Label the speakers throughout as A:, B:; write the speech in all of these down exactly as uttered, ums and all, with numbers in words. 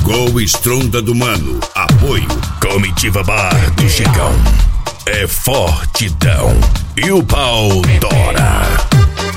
A: Chegou Estronda do Mano. Apoio Comitiva Bar do Chicão. É fortidão. E o pau tora.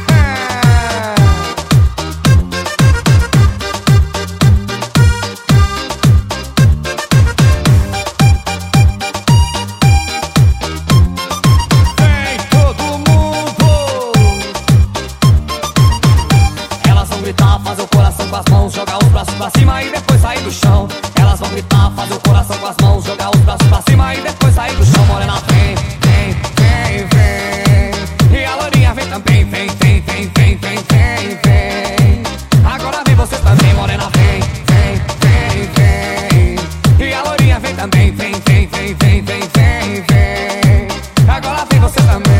B: Fazer o coração com as mãos, jogar os braços pra cima e depois sair do chão. Elas vão gritar, fazer o coração com as mãos, jogar os braços pra cima e depois sair do chão. Morena vem, vem, vem, vem. E a loirinha vem também, vem, vem, vem, vem, vem, vem, vem. Agora vem vocês também, morena vem, vem, vem, vem. E a loirinha vem também, vem, vem, vem, vem, vem, vem, vem. Agora vem vocês também.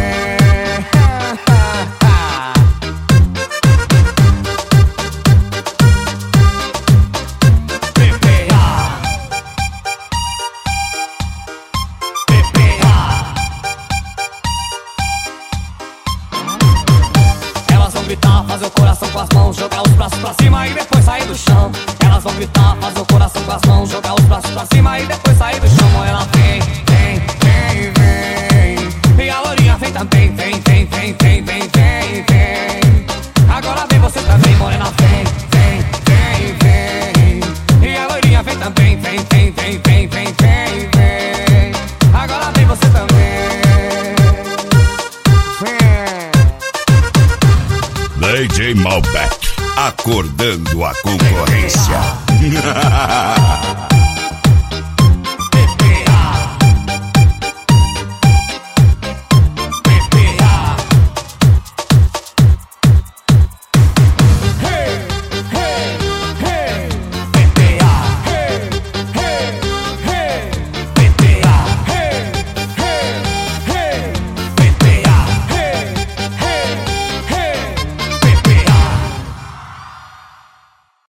B: Gritar, fazer o coração com as mãos, jogar os braços pra cima e depois sair do chão. Elas vão gritar, fazer o coração com as mãos, jogar os braços pra cima e depois sair do chão. Morena vem,